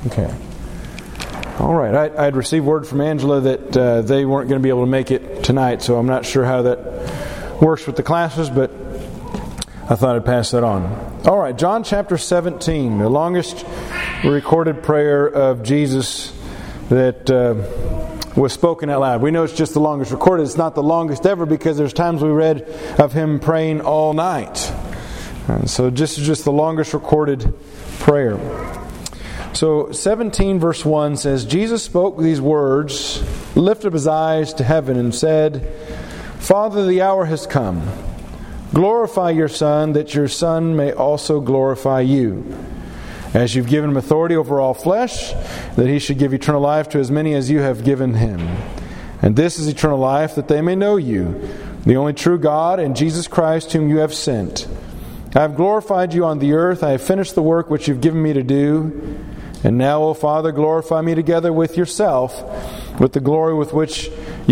Okay. All right. I'd received word from Angela that they weren't going to be able to make it tonight, so I'm not sure how that works with the classes, but I thought I'd pass that on. All right. John chapter 17, the longest recorded prayer of Jesus that was spoken out loud. We know it's just the longest recorded. It's not the longest ever because there's times we read of Him praying all night. And so this is just the longest recorded prayer. So 17 verse 1 says, Jesus spoke these words, lifted up His eyes to heaven and said, Father, the hour has come. Glorify your Son, that your Son may also glorify you. As you've given Him authority over all flesh, that He should give eternal life to as many as you have given Him. And this is eternal life, that they may know you, the only true God, and Jesus Christ, whom you have sent. I have glorified you on the earth. I have finished the work which you've given me to do. And now, O Father, glorify me together with yourself, with the glory with which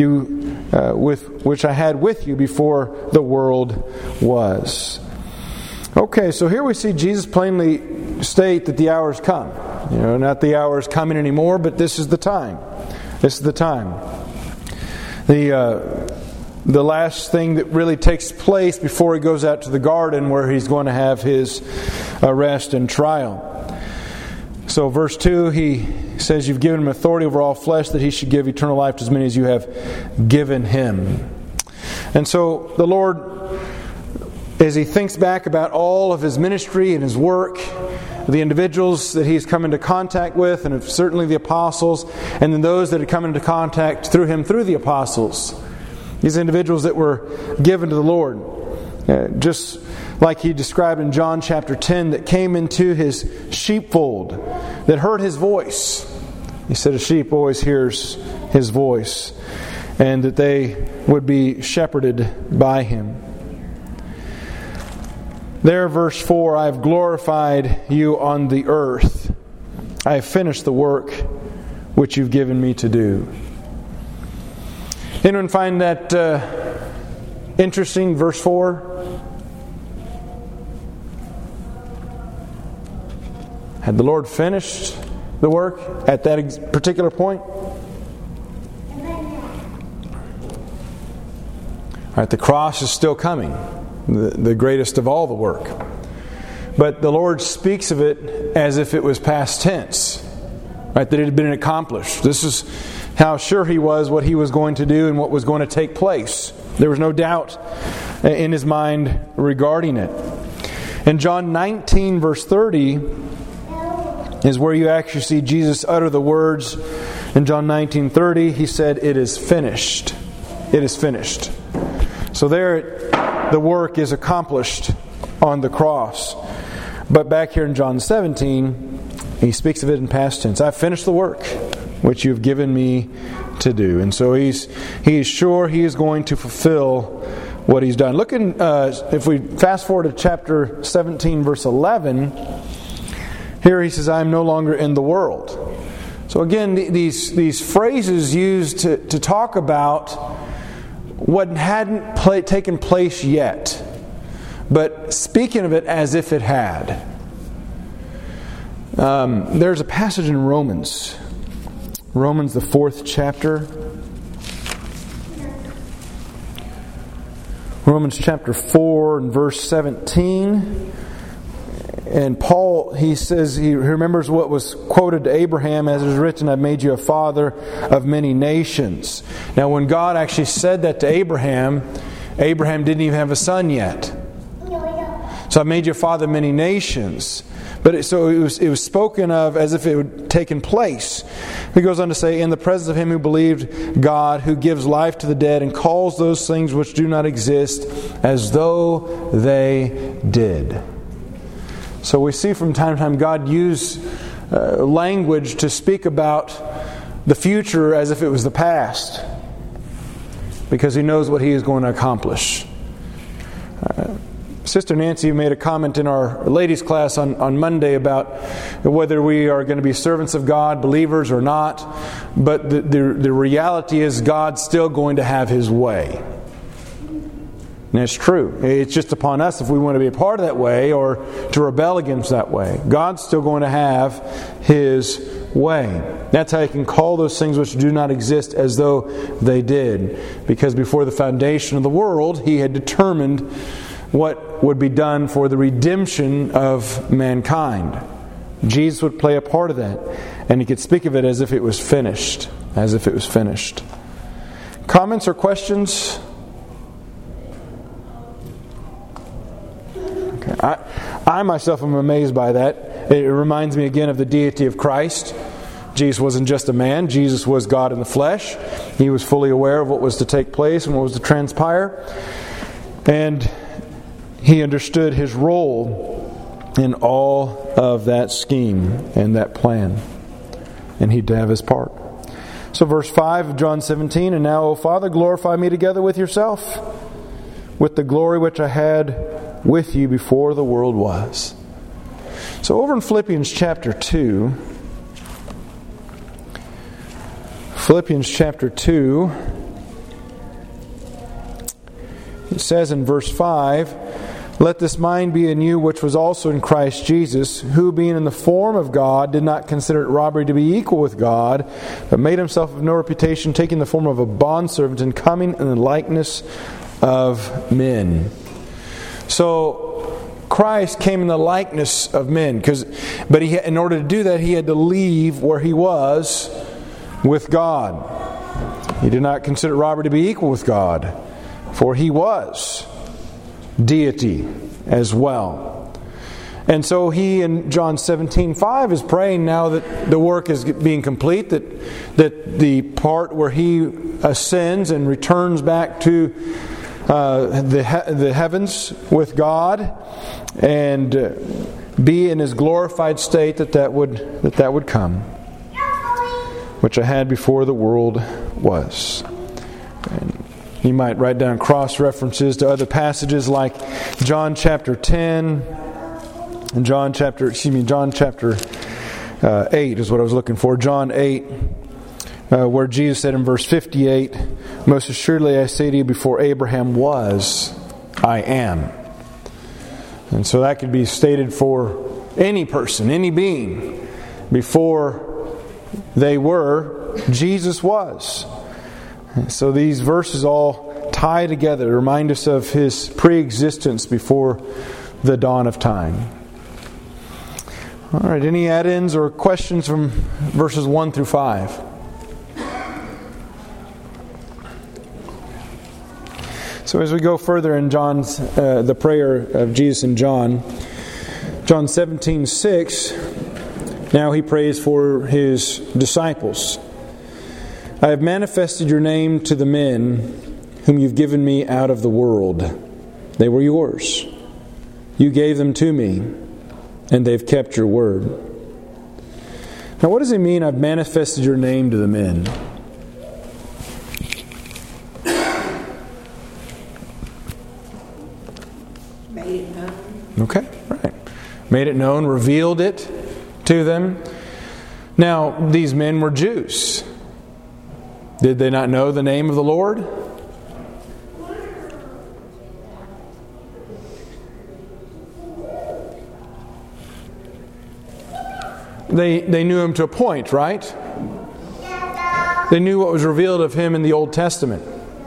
I had with you before the world was. Okay, so here we see Jesus plainly state that the hour has come. Not the hour is coming anymore, but this is the time. This is the time. The last thing that really takes place before He goes out to the garden where He's going to have His arrest and trial. So verse 2, He says, you've given Him authority over all flesh, that He should give eternal life to as many as you have given Him. And so the Lord, as He thinks back about all of His ministry and His work, the individuals that He's come into contact with, and certainly the apostles, and then those that had come into contact through Him through the apostles, these individuals that were given to the Lord, just like He described in John chapter 10, that came into His sheepfold, that heard His voice. He said a sheep always hears His voice, and that they would be shepherded by Him. There, verse 4, I have glorified you on the earth. I have finished the work which you've given me to do. Anyone find that interesting, verse 4? Had the Lord finished the work at that particular point? All right, the cross is still coming, the greatest of all the work. But the Lord speaks of it as if it was past tense, right? That it had been accomplished. This is how sure He was what He was going to do and what was going to take place. There was no doubt in His mind regarding it. In John 19, verse 30, is where you actually see Jesus utter the words. In John 19:30, He said, it is finished. It is finished. So there, the work is accomplished on the cross. But back here in John 17, He speaks of it in past tense. I've finished the work which you've given me to do. And so He is sure He is going to fulfill what He's done. Look in, if we fast forward to chapter 17, verse 11, here He says, I am no longer in the world. So again, these phrases used to talk about what hadn't taken place yet, but speaking of it as if it had. There's a passage in Romans, the 4th chapter. Romans chapter 4 and verse 17. And Paul, he says, he remembers what was quoted to Abraham, as it is written, I've made you a father of many nations. Now when God actually said that to Abraham, Abraham didn't even have a son yet. So I've made you a father of many nations. But it was spoken of as if it had taken place. He goes on to say, in the presence of Him who believed God, who gives life to the dead and calls those things which do not exist as though they did. So we see from time to time God use language to speak about the future as if it was the past, because He knows what He is going to accomplish. Sister Nancy made a comment in our ladies' class on Monday about whether we are going to be servants of God, believers or not. But the reality is God's still going to have His way. And it's true. It's just upon us if we want to be a part of that way or to rebel against that way. God's still going to have His way. That's how He can call those things which do not exist as though they did. Because before the foundation of the world, He had determined what would be done for the redemption of mankind. Jesus would play a part of that. And He could speak of it as if it was finished. As if it was finished. Comments or questions? I myself am amazed by that. It reminds me again of the deity of Christ. Jesus wasn't just a man. Jesus was God in the flesh. He was fully aware of what was to take place and what was to transpire. And He understood His role in all of that scheme and that plan. And He'd have His part. So verse 5 of John 17, "And now, O Father, glorify me together with yourself, with the glory which I had with you before the world was." So over in Philippians chapter 2, it says in verse 5, "Let this mind be in you which was also in Christ Jesus, who being in the form of God did not consider it robbery to be equal with God, but made Himself of no reputation, taking the form of a bondservant and coming in the likeness of men." So Christ came in the likeness of men, but in order to do that, He had to leave where He was with God. He did not consider robbery to be equal with God, for He was deity as well. And so He, in John 17:5, is praying now that the work is being complete, that the part where He ascends and returns back to the heavens with God and be in His glorified state, that would come, which I had before the world was. And you might write down cross references to other passages like John chapter 10 and John chapter 8 is what I was looking for. John 8, where Jesus said in verse 58, "Most assuredly I say to you, before Abraham was, I am." And so that could be stated for any person, any being. Before they were, Jesus was. So these verses all tie together to remind us of His pre-existence before the dawn of time. All right, any add-ins or questions from verses 1 through 5? So as we go further in John's the prayer of Jesus in John 17:6, now He prays for His disciples. "I have manifested your name to the men whom you've given me out of the world. They were yours. You gave them to me, and they've kept your word." Now what does He mean, "I've manifested your name to the men"? Made it known. Okay, right. Made it known, revealed it to them. Now, these men were Jews. Did they not know the name of the Lord? They knew Him to a point, right? They knew what was revealed of Him in the Old Testament.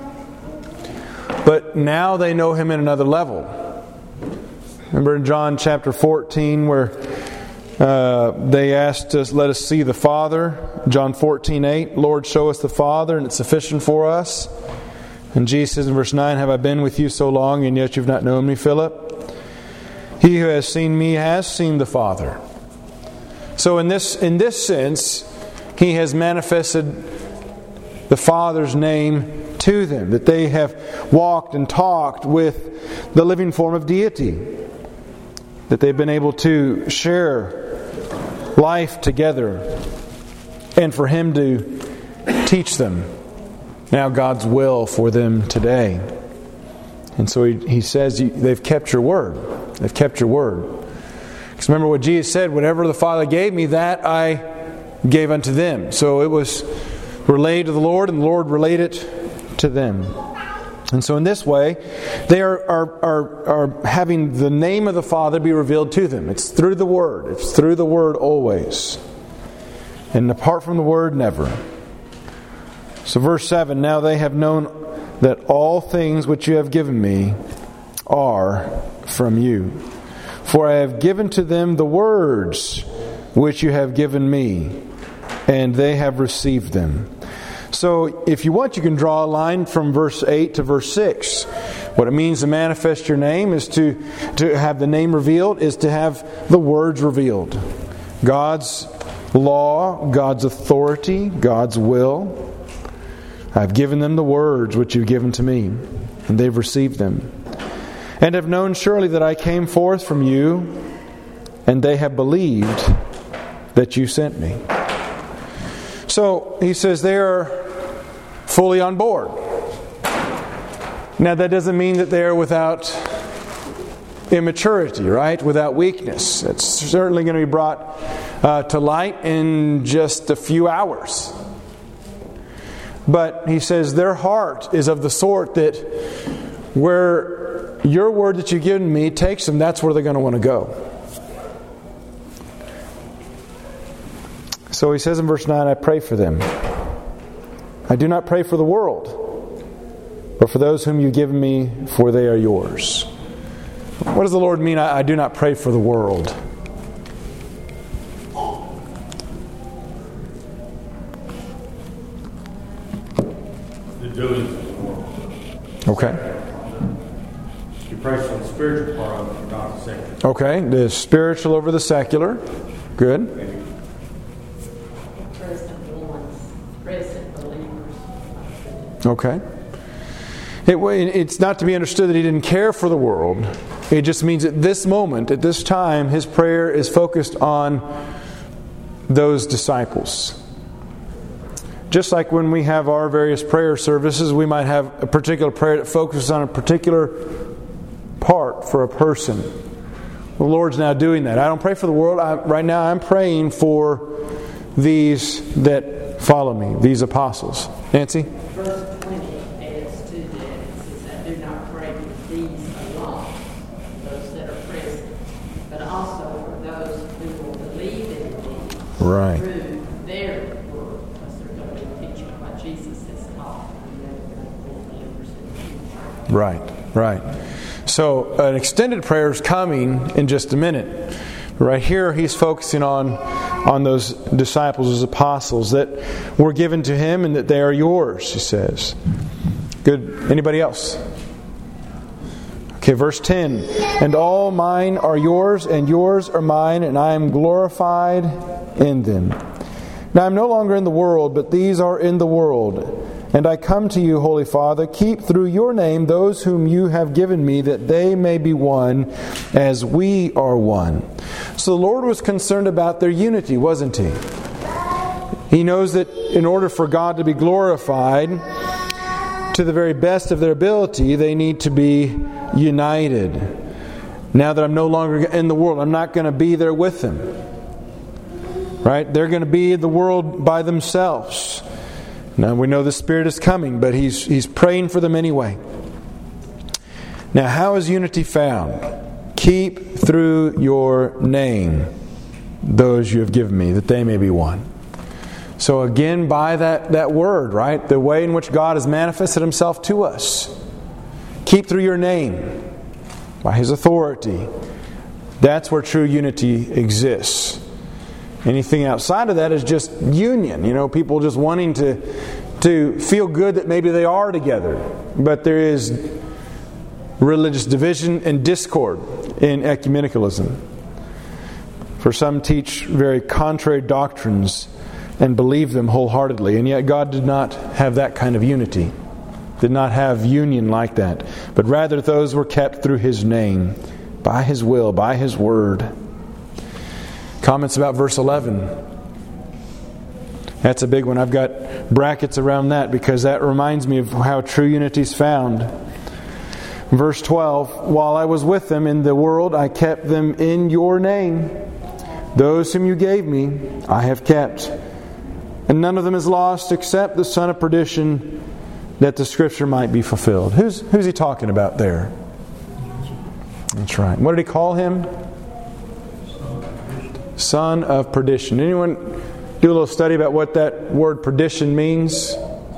But now they know Him at another level. Remember in John chapter 14 where they asked us, "Let us see the Father." John 14:8, "Lord, show us the Father, and it's sufficient for us." And Jesus says in verse 9, "Have I been with you so long, and yet you've not known me, Philip? He who has seen me has seen the Father." So in this sense, He has manifested the Father's name to them, that they have walked and talked with the living form of deity, that they've been able to share life together, and for Him to teach them now God's will for them today. And so He says, they've kept your word. They've kept your word. Because remember what Jesus said, "Whatever the Father gave me, that I gave unto them." So it was relayed to the Lord, and the Lord relayed it to them. And so in this way, they are having the name of the Father be revealed to them. It's through the Word. It's through the Word always. And apart from the Word, never. So verse 7, now they have known that all things which you have given me are from you. For I have given to them the words which you have given me, and they have received them. So if you want, you can draw a line from verse 8 to verse 6. What it means to manifest your name is to have the name revealed, is to have the words revealed. God's law, God's authority, God's will. I've given them the words which you've given to me, and they've received them. And have known surely that I came forth from you, and they have believed that you sent me. So he says they are fully on board. Now that doesn't mean that they are without immaturity, right? Without weakness. It's certainly going to be brought to light in just a few hours. But he says their heart is of the sort that where your word that you've given me takes them, that's where they're going to want to go. So he says in verse 9, I pray for them. I do not pray for the world, but for those whom you've given me, for they are yours. What does the Lord mean, I do not pray for the world? The doings of the world. Okay. You pray for the spiritual part of it, not the secular. Okay, the spiritual over the secular. Good. Present believers. Okay. It's not to be understood that he didn't care for the world. It just means at this moment, at this time, his prayer is focused on those disciples. Just like when we have our various prayer services, we might have a particular prayer that focuses on a particular part for a person. The Lord's now doing that. I don't pray for the world. Right now I'm praying for these that follow me, these apostles. Nancy? Verse 20 adds to that. It says, I do not pray for these alone, those that are present, but also for those who will believe in me Right. through their word, because they're going to be teaching what Jesus has taught, and they're going to be believers in the future. Right. So an extended prayer is coming in just a minute. Right here he's focusing on those disciples, those apostles that were given to him and that they are yours, he says. Good. Anybody else? Okay, verse 10. And all mine are yours, and yours are mine, and I am glorified in them. Now I am no longer in the world, but these are in the world. And I come to you, Holy Father, keep through your name those whom you have given me, that they may be one as we are one. So the Lord was concerned about their unity, wasn't He? He knows that in order for God to be glorified to the very best of their ability, they need to be united. Now that I'm no longer in the world, I'm not going to be there with them. Right? They're going to be in the world by themselves. Now we know the Spirit is coming, but He's praying for them anyway. Now how is unity found? Keep through your name those you have given me, that they may be one. So again, by that word, right? The way in which God has manifested Himself to us. Keep through your name, by His authority. That's where true unity exists. Anything outside of that is just union. People just wanting to feel good that maybe they are together. But there is religious division and discord in ecumenicalism. For some teach very contrary doctrines and believe them wholeheartedly. And yet God did not have that kind of unity. Did not have union like that. But rather those were kept through His name, by His will, by His word. Comments about verse 11. That's a big one. I've got brackets around that because that reminds me of how true unity is found. Verse 12. While I was with them in the world, I kept them in your name. Those whom you gave me, I have kept. And none of them is lost except the son of perdition, that the Scripture might be fulfilled. Who's he talking about there? That's right. What did he call him? Son of perdition. Anyone do a little study about what that word perdition means?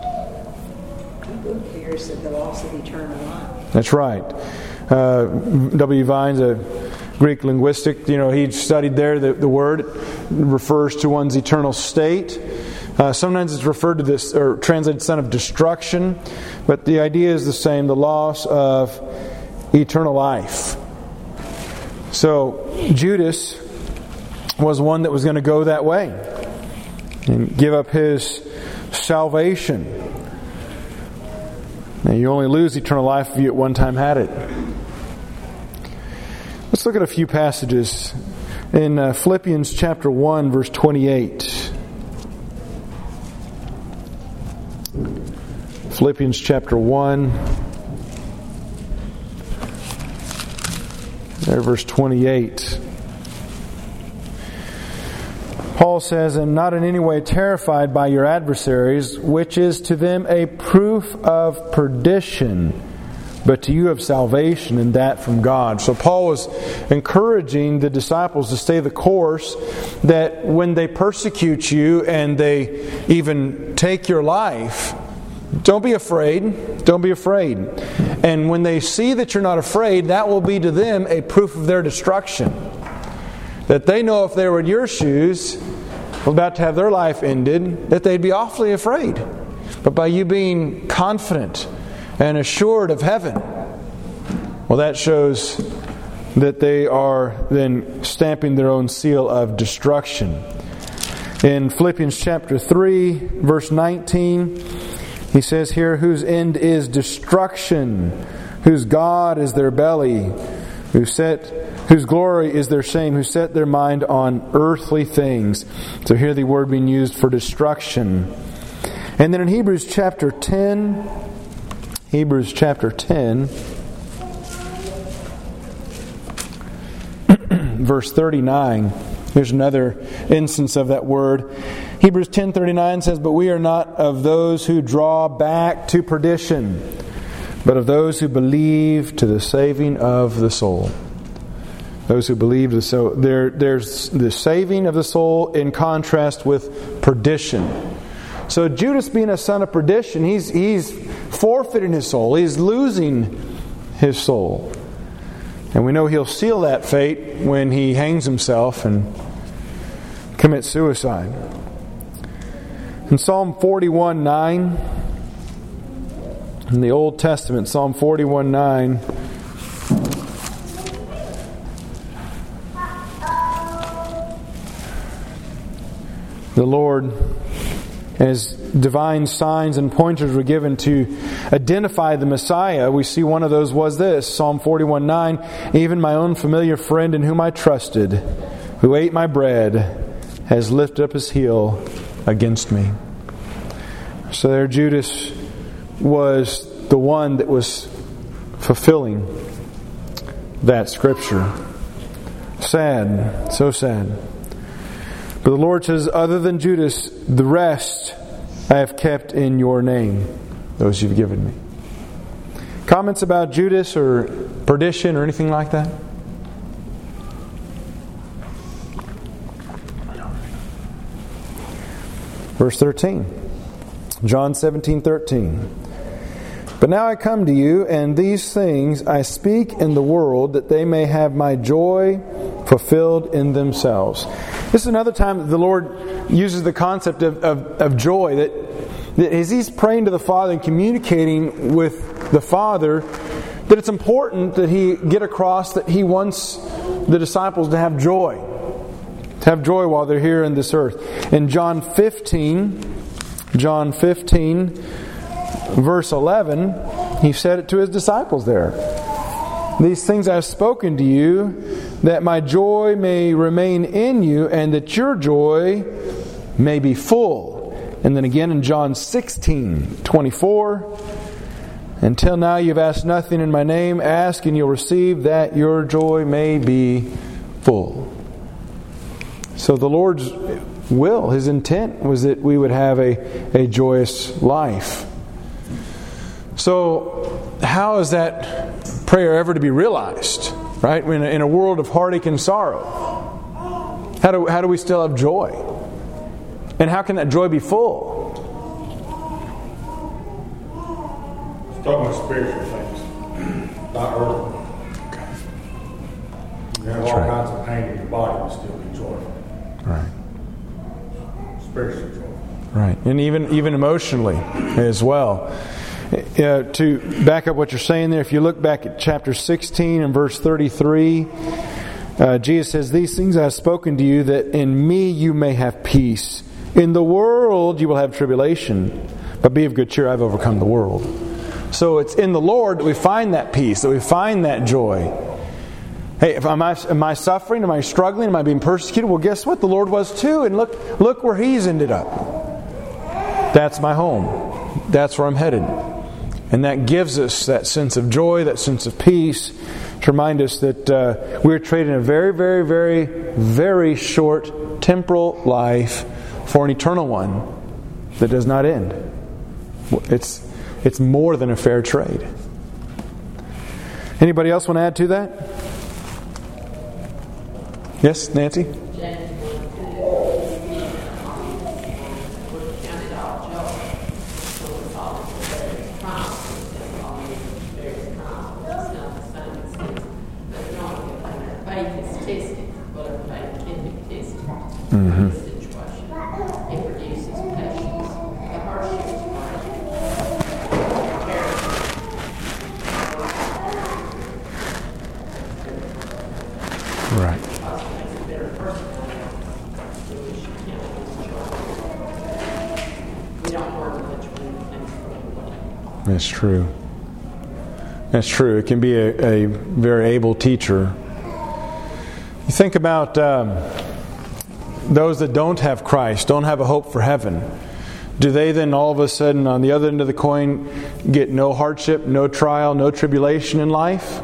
Here said the loss of eternal life. That's right. W. Vines, a Greek linguistic, he studied there the word refers to one's eternal state. Sometimes it's referred to this, or translated son of destruction, but the idea is the same, the loss of eternal life. So Judas was one that was going to go that way and give up his salvation. Now, you only lose eternal life if you at one time had it. Let's look at a few passages in Philippians chapter 1, verse 28. Philippians chapter 1, there, verse 28. Paul says, "And not in any way terrified by your adversaries, which is to them a proof of perdition, but to you of salvation, and that from God." So Paul was encouraging the disciples to stay the course, that when they persecute you and they even take your life, don't be afraid. Don't be afraid. And when they see that you're not afraid, that will be to them a proof of their destruction. That they know if they were in your shoes, about to have their life ended, that they'd be awfully afraid. But by you being confident and assured of heaven, well, that shows that they are then stamping their own seal of destruction. In Philippians chapter 3, verse 19, he says here, "Whose end is destruction, whose God is their belly, whose glory is their shame, who set their mind on earthly things." So here the word being used for destruction. And then in Hebrews chapter 10, verse 39, here's another instance of that word. Hebrews 10:39 says, "But we are not of those who draw back to perdition, but of those who believe to the saving of the soul." Those who believe the soul. There's the saving of the soul in contrast with perdition. So Judas, being a son of perdition, he's forfeiting his soul. He's losing his soul. And we know he'll seal that fate when he hangs himself and commits suicide. In Psalm 41:9, in the Old Testament, Psalm 41:9, the Lord, as divine signs and pointers were given to identify the Messiah, we see one of those was this, Psalm 41:9, "Even my own familiar friend in whom I trusted, who ate my bread, has lifted up his heel against me." So there Judas was the one that was fulfilling that scripture. Sad, so sad. But the Lord says, "Other than Judas, the rest I have kept in your name, those you've given me." Comments about Judas or perdition or anything like that? Verse 13. John 17:13. "But now I come to you, and these things I speak in the world, that they may have my joy fulfilled in themselves." This is another time that the Lord uses the concept of joy, that as He's praying to the Father and communicating with the Father, that it's important that He get across that He wants the disciples to have joy. To have joy while they're here in this earth. In John 15, verse 11, He said it to His disciples there. "These things I have spoken to you, that my joy may remain in you, and that your joy may be full." And then again in John 16:24, "Until now you've asked nothing in my name. Ask and you'll receive, that your joy may be full." So the Lord's will, His intent was that we would have a joyous life. So, how is that prayer ever to be realized? Right? In a world of heartache and sorrow, how do we still have joy? And how can that joy be full? It's talking about spiritual things, not earthly. You have all kinds of pain in your body and still be joyful. Right. Spiritual joy. Right. And even emotionally as well. To back up what you're saying there, if you look back at chapter 16 and verse 33, Jesus says, "These things I have spoken to you, that in me you may have peace. In the world you will have tribulation, but be of good cheer, I've overcome the world." So it's in the Lord that we find that peace, that we find that joy. Hey, am I suffering? Am I struggling? Am I being persecuted? Well, guess what? The Lord was too, and look where He's ended up. That's my home. That's where I'm headed. And that gives us that sense of joy, that sense of peace, to remind us that we're trading a very, very, very, very short temporal life for an eternal one that does not end. It's more than a fair trade. Anybody else want to add to that? Yes, Nancy? That's true. That's true. It can be a very able teacher. You think about those that don't have Christ, don't have a hope for heaven. Do they then all of a sudden, on the other end of the coin, get no hardship, no trial, no tribulation in life?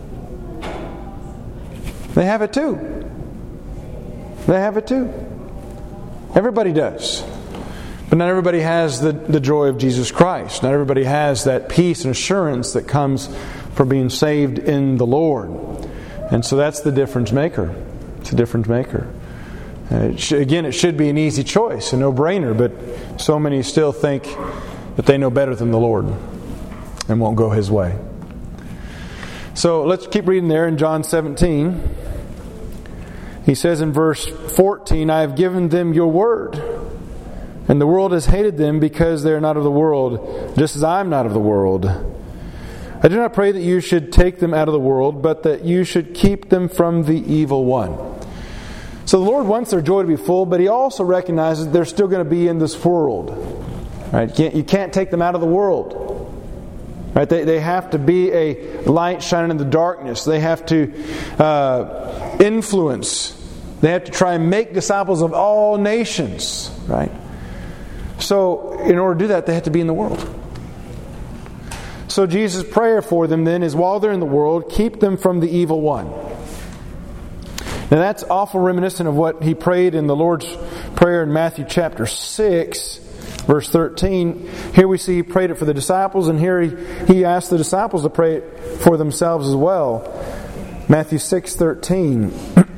They have it too. They have it too. Everybody does. But not everybody has the joy of Jesus Christ. Not everybody has that peace and assurance that comes from being saved in the Lord. And so that's the difference maker. It's a difference maker. It should be an easy choice, a no-brainer, but so many still think that they know better than the Lord and won't go His way. So let's keep reading there in John 17. He says in verse 14, "I have given them your word, and the world has hated them because they are not of the world, just as I am not of the world. I do not pray that you should take them out of the world, but that you should keep them from the evil one." So the Lord wants their joy to be full, but He also recognizes they're still going to be in this world. Right? You can't take them out of the world. Right? They have to be a light shining in the darkness. They have to influence. They have to try and make disciples of all nations. Right? So in order to do that, they have to be in the world. So Jesus' prayer for them then is, while they're in the world, keep them from the evil one. Now that's awful reminiscent of what He prayed in the Lord's Prayer in Matthew chapter 6, verse 13. Here we see He prayed it for the disciples, and here He asked the disciples to pray it for themselves as well. Matthew 6:13.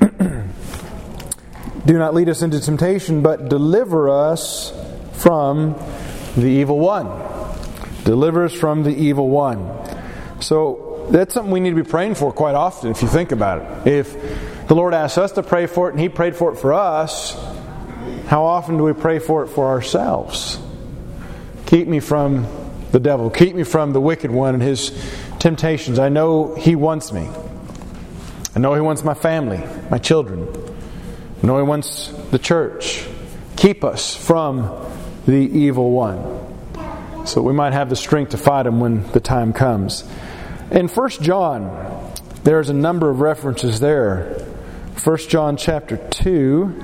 "Do not lead us into temptation, but deliver us from the evil one." Deliver us from the evil one. So that's something we need to be praying for quite often, if you think about it. If the Lord asks us to pray for it and He prayed for it for us, how often do we pray for it for ourselves? Keep me from the devil. Keep me from the wicked one and his temptations. I know he wants me. I know he wants my family, my children. I know he wants the church. Keep us from the evil one, so we might have the strength to fight him when the time comes. In 1 John, there's a number of references there. 1 John chapter 2,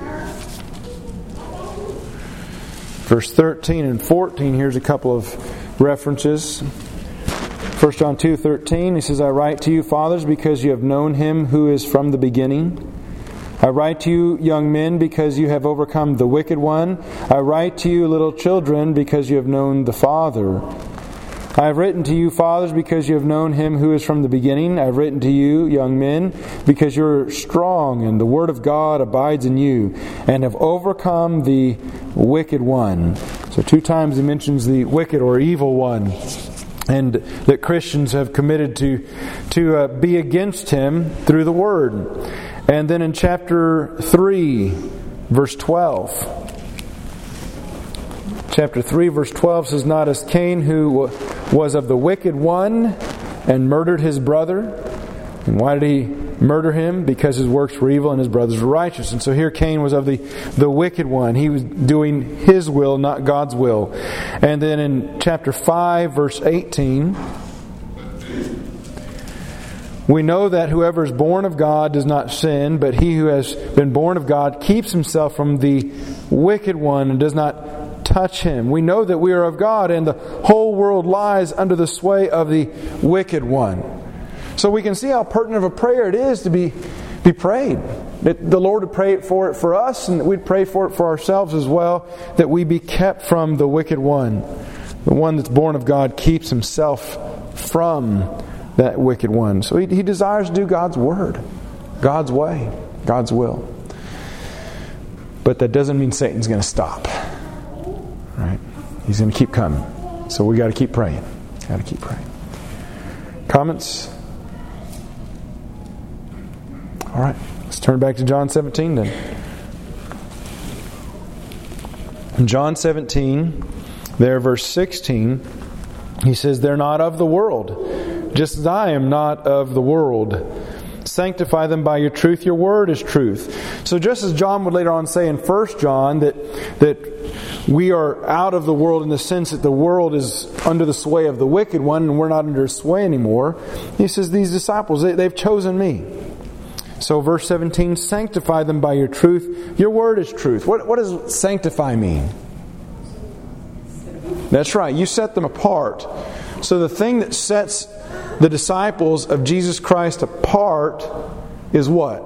verse 13 and 14, here's a couple of references. 1 John 2:13, he says, "I write to you, fathers, because you have known Him who is from the beginning. I write to you, young men, because you have overcome the wicked one. I write to you, little children, because you have known the Father. I have written to you, fathers, because you have known Him who is from the beginning. I have written to you, young men, because you are strong, and the Word of God abides in you, and have overcome the wicked one. So 2 times he mentions the wicked or evil one, and that Christians have committed to be against him through the Word. And then in chapter 3, verse 12... Chapter 3, verse 12 says, not as Cain, who was of the wicked one and murdered his brother. And why did he murder him? Because his works were evil and his brothers were righteous. And so here Cain was of the wicked one. He was doing his will, not God's will. And then in chapter 5, verse 18, we know that whoever is born of God does not sin, but he who has been born of God keeps himself from the wicked one and does not touch him. We know that we are of God, and the whole world lies under the sway of the wicked one. So we can see how pertinent of a prayer it is to be prayed. That the Lord would pray for it for us, and that we'd pray for it for ourselves as well, that we be kept from the wicked one. The one that's born of God keeps himself from that wicked one. So he desires to do God's word, God's way, God's will. But that doesn't mean Satan's going to stop. Right? He's going to keep coming. So we got to keep praying. Got to keep praying. Comments? All right. Let's turn back to John 17 then. In John 17, there, verse 16, he says, they're not of the world, just as I am not of the world. Sanctify them by your truth. Your word is truth. So just as John would later on say in 1 John that we are out of the world in the sense that the world is under the sway of the wicked one and we're not under his sway anymore, he says these disciples, they've chosen me. So verse 17, sanctify them by your truth. Your word is truth. What does sanctify mean? That's right. You set them apart. So the thing that sets the disciples of Jesus Christ apart is what?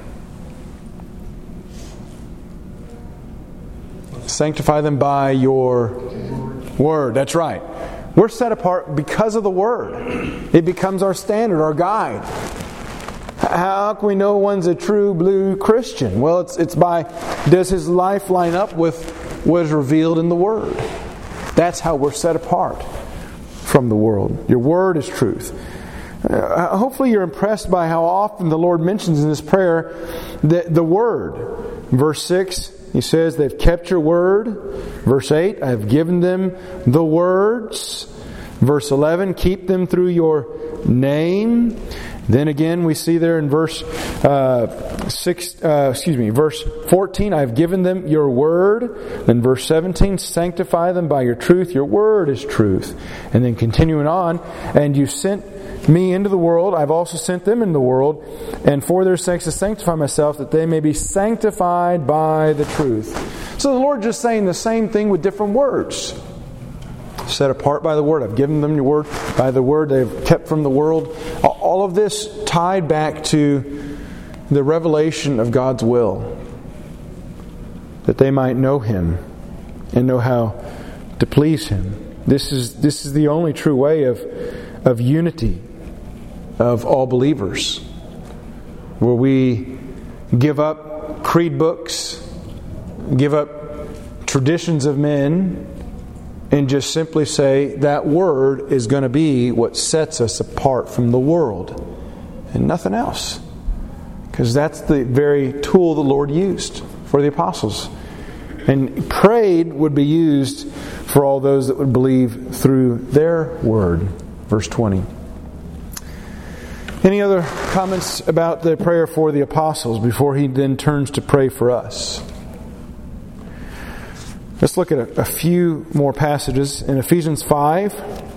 Sanctify them by your word. That's right. We're set apart because of the word. It becomes our standard, our guide. How can we know one's a true blue Christian? Well, it's by, does his life line up with what is revealed in the Word? That's how we're set apart from the world. Your Word is truth. Hopefully you're impressed by how often the Lord mentions in this prayer the Word. Verse 6, He says, they've kept your word. Verse 8, I have given them the words. Verse 11, keep them through your name. Then again, we see there in verse 14, I have given them your word. Then verse 17, sanctify them by your truth. Your word is truth. And then continuing on, and you sent me into the world, I've also sent them into the world, and for their sakes to sanctify myself, that they may be sanctified by the truth. So the Lord just saying the same thing with different words. Set apart by the word. I've given them your word. By the word they've kept from the world. All of this tied back to the revelation of God's will. That they might know Him and know how to please Him. This is the only true way of unity of all believers. Where we give up creed books, give up traditions of men, and just simply say that word is going to be what sets us apart from the world and nothing else. Because that's the very tool the Lord used for the apostles. And prayed would be used for all those that would believe through their word. Verse 20. Any other comments about the prayer for the apostles before he then turns to pray for us? Let's look at a few more passages. In Ephesians 5.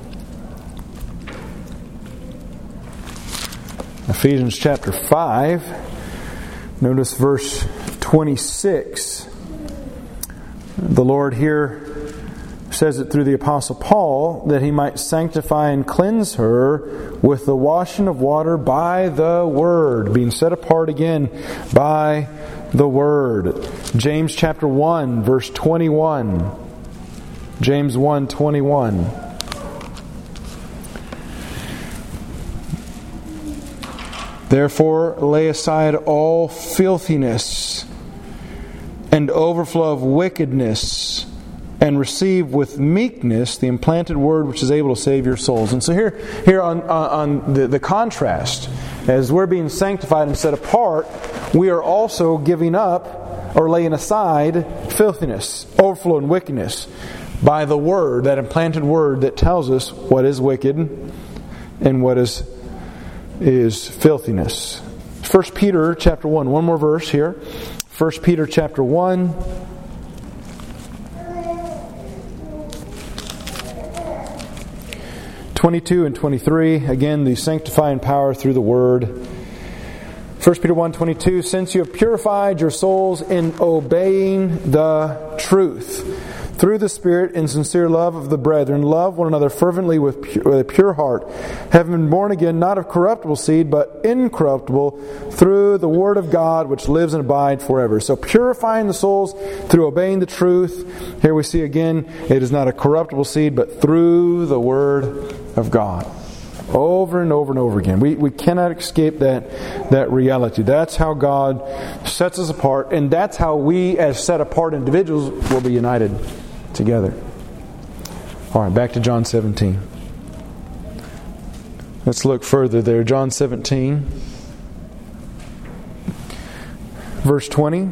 Ephesians chapter 5. Notice verse 26. The Lord here says it through the Apostle Paul, that he might sanctify and cleanse her with the washing of water by the Word, being set apart again by the Word. James chapter 1, verse 21. James 1:21. Therefore, lay aside all filthiness and overflow of wickedness, and receive with meekness the implanted word which is able to save your souls. And so here on the contrast, as we're being sanctified and set apart, we are also giving up or laying aside filthiness, overflow, and wickedness by the word, that implanted word that tells us what is wicked and what is filthiness. 1 Peter chapter 1, one more verse here. 1 Peter chapter 1. (22 and 23). Again, the sanctifying power through the Word. 1 Peter 1:22. Since you have purified your souls in obeying the truth, through the Spirit in sincere love of the brethren, love one another fervently with a pure heart, having been born again, not of corruptible seed, but incorruptible, through the Word of God, which lives and abides forever. So purifying the souls through obeying the truth. Here we see again, it is not a corruptible seed, but through the Word of God. Over and over and over again. We cannot escape that reality. That's how God sets us apart, and that's how we, as set apart individuals, will be united together. All right, back to John 17. Let's look further there. John 17, verse 20.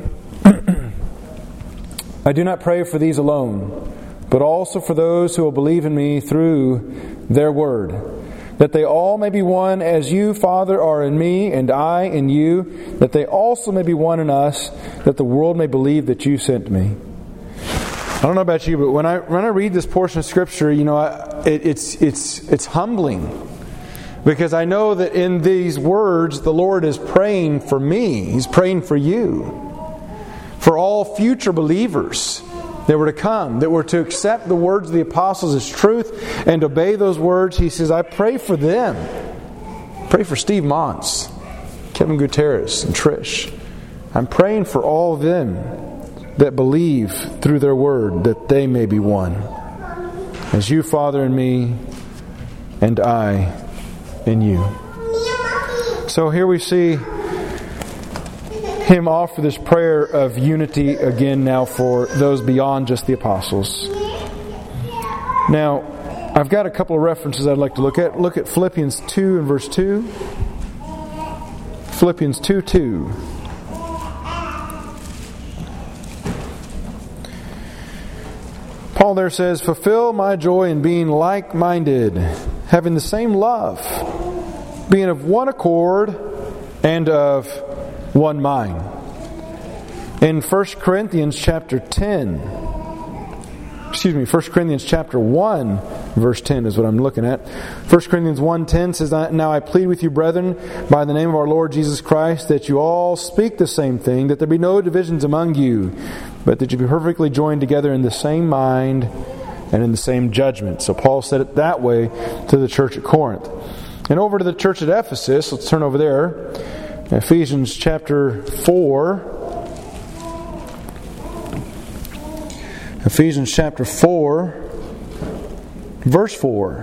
I do not pray for these alone, but also for those who will believe in me through their word, that they all may be one as you, Father, are in me, and I in you, that they also may be one in us, that the world may believe that you sent me. I don't know about you, but when I read this portion of Scripture, it's humbling, because I know that in these words the Lord is praying for me. He's praying for you, for all future believers that were to come, that were to accept the words of the apostles as truth and obey those words. He says, I pray for them. Pray for Steve Mons, Kevin Gutierrez, and Trish. I'm praying for all of them that believe through their word, that they may be one. As you, Father, in me, and I in you. So here we see Him offer this prayer of unity again now for those beyond just the apostles. Now, I've got a couple of references I'd like to look at. Look at Philippians 2 and verse 2. Philippians 2:2. Paul there says, fulfill my joy in being like-minded, having the same love, being of one accord and of one mind. In 1 Corinthians chapter 1, verse 10 is what I'm looking at. 1 Corinthians 1:10 says, now I plead with you, brethren, by the name of our Lord Jesus Christ, that you all speak the same thing, that there be no divisions among you, but that you be perfectly joined together in the same mind and in the same judgment. So Paul said it that way to the church at Corinth. And over to the church at Ephesus, let's turn over there. Ephesians chapter 4. Ephesians chapter 4, verse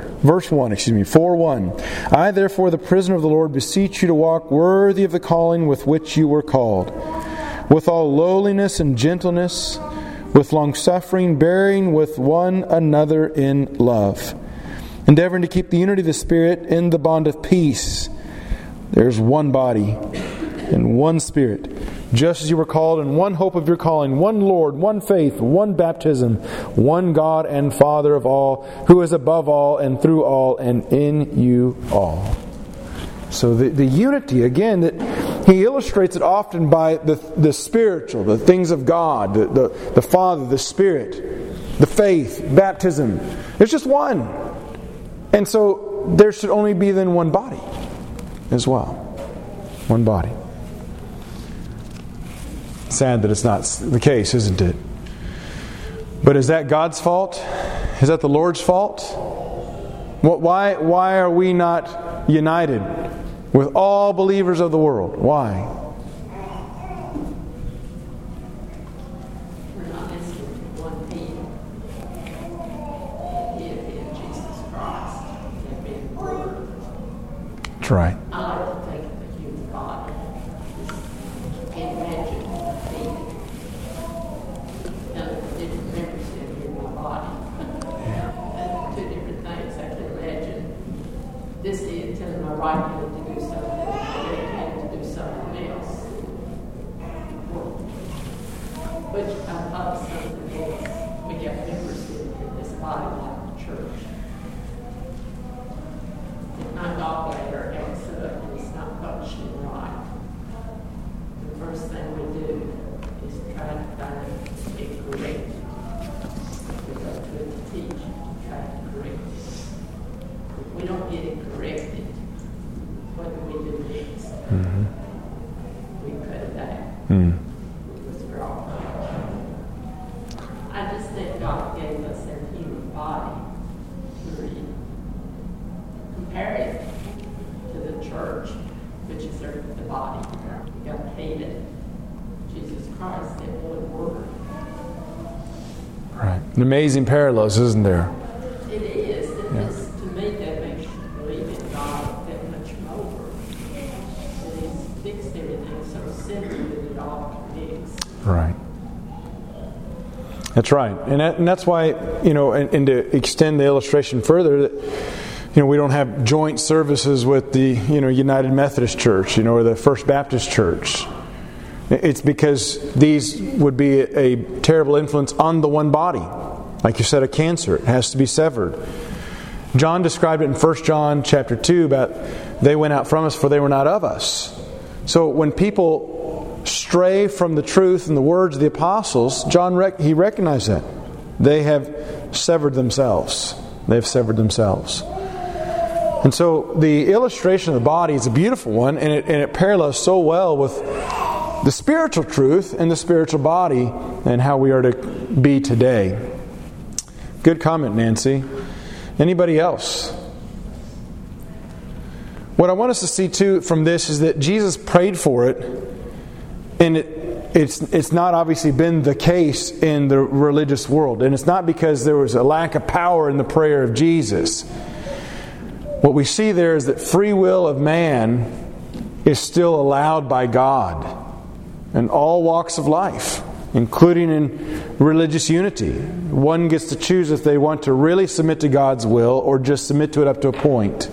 1. I, therefore, the prisoner of the Lord, beseech you to walk worthy of the calling with which you were called, with all lowliness and gentleness, with long-suffering, bearing with one another in love, endeavoring to keep the unity of the Spirit in the bond of peace. There's one body and one Spirit, just as you were called in one hope of your calling, one Lord, one faith, one baptism, one God and Father of all, who is above all and through all and in you all. So the unity, again, that he illustrates it often by the spiritual, the things of God, the Father, the Spirit, the faith, baptism. There's just one. And so there should only be then one body as well. One body. Sad that it's not the case, isn't it? But is that God's fault? Is that the Lord's fault? Why are we not united with all believers of the world? Why? We're not missing one people. Deity of Jesus Christ and being the Word. That's right. I like to think of the human come up something else. We got membership in this body like the church. If my gallbladder acts up and it's not functioning right, the first thing we do is try to find it corrected. We go to the teacher to try to correct it. If we don't get it corrected, what do we do next? Mm-hmm. We cut it out. Mm. Withdraw. I just think God gave us a human body to compare it to the church, which is the body. God hated Jesus Christ in one word. Right. An amazing parallels, isn't there? It is. And this, to me, that makes you believe in God that much more. That He's fixed everything so simply that it all connects. Right. That's right. And that's why, and to extend the illustration further, that, we don't have joint services with the, United Methodist Church, or the First Baptist Church. It's because these would be a terrible influence on the one body. Like you said, a cancer. It has to be severed. John described it in 1 John chapter 2 about they went out from us for they were not of us. So when people stray from the truth and the words of the apostles, John he recognized that. They have severed themselves. They've severed themselves. And so the illustration of the body is a beautiful one, and it parallels so well with the spiritual truth and the spiritual body and how we are to be today. Good comment, Nancy. Anybody else? What I want us to see too from this is that Jesus prayed for it, and it's not obviously been the case in the religious world, and it's not because there was a lack of power in the prayer of Jesus. What we see there is that free will of man is still allowed by God in all walks of life, including in religious unity. One gets to choose if they want to really submit to God's will or just submit to it up to a point.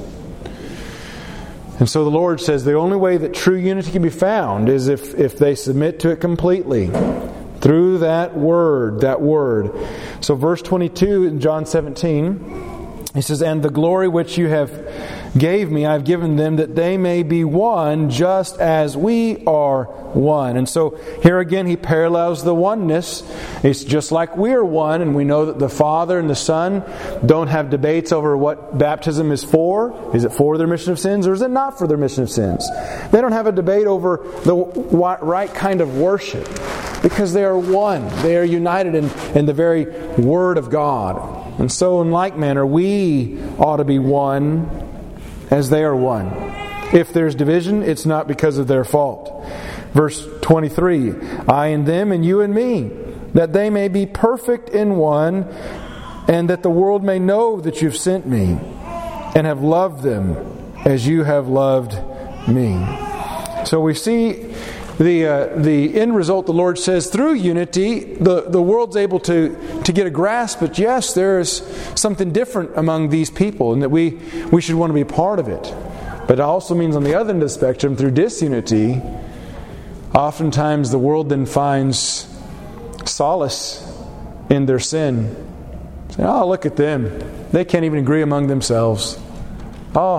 And so the Lord says the only way that true unity can be found is if they submit to it completely through that word. So verse 22 in John 17, he says, "And the glory which you have gave me, I have given them, that they may be one, just as we are one." And so here again he parallels the oneness. It's just like we are one, and we know that the Father and the Son don't have debates over what baptism is for. Is it for their remission of sins, or is it not for their remission of sins? They don't have a debate over the right kind of worship, because they are one. They are united in the very Word of God. And so in like manner, we ought to be one as they are one. If there's division, it's not because of their fault. Verse 23, "I in them and you in me, that they may be perfect in one, and that the world may know that you've sent me, and have loved them as you have loved me." So we see the end result. The Lord says through unity, the world's able to get a grasp. But yes, there is something different among these people, and that we should want to be a part of it. But it also means on the other end of the spectrum, through disunity, oftentimes the world then finds solace in their sin. Say, "Oh, look at them. They can't even agree among themselves. Oh,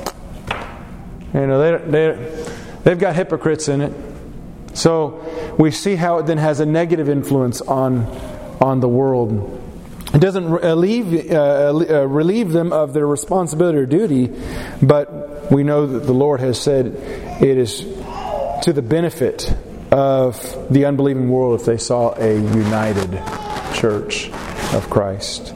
they've got hypocrites in it." So we see how it then has a negative influence on the world. It doesn't relieve them of their responsibility or duty, but we know that the Lord has said it is to the benefit of the unbelieving world if they saw a united church of Christ.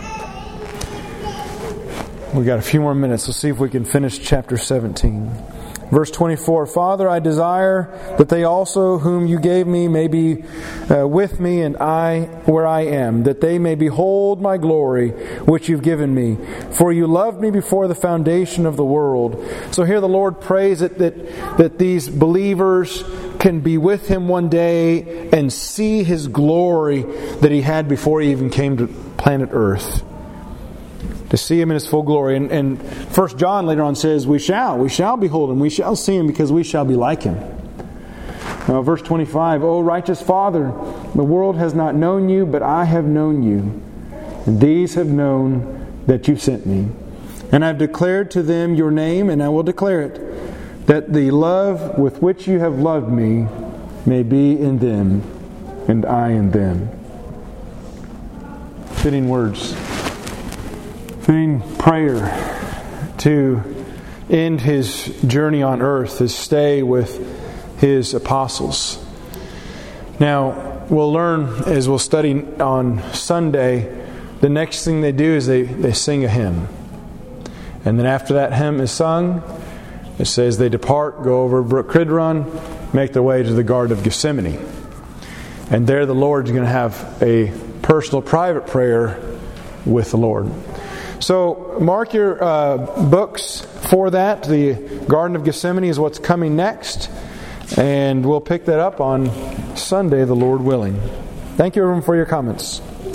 We've got a few more minutes. Let's see if we can finish chapter 17. Verse 24, "Father, I desire that they also whom you gave me may be with me, and I where I am, that they may behold my glory which you've given me. For you loved me before the foundation of the world." So here the Lord prays that these believers can be with Him one day and see His glory that He had before He even came to planet Earth. To see Him in His full glory. And 1 John later on says, we shall behold Him, we shall see Him, because we shall be like Him. Now, verse 25, "O righteous Father, The world has not known you, but I have known you. And these have known that you sent me. And I've declared to them your name, and I will declare it, that the love with which you have loved me may be in them, and I in them. Fitting words. Fitting prayer to end His journey on earth, His stay with His apostles. Now, we'll learn as we'll study on Sunday, the next thing they do is they sing a hymn. And then after that hymn is sung, it says they depart, go over Brook Kidron, make their way to the Garden of Gethsemane. And there the Lord's going to have a personal, private prayer with the Lord. So mark your books for that. The Garden of Gethsemane is what's coming next. And we'll pick that up on Sunday, the Lord willing. Thank you, everyone, for your comments.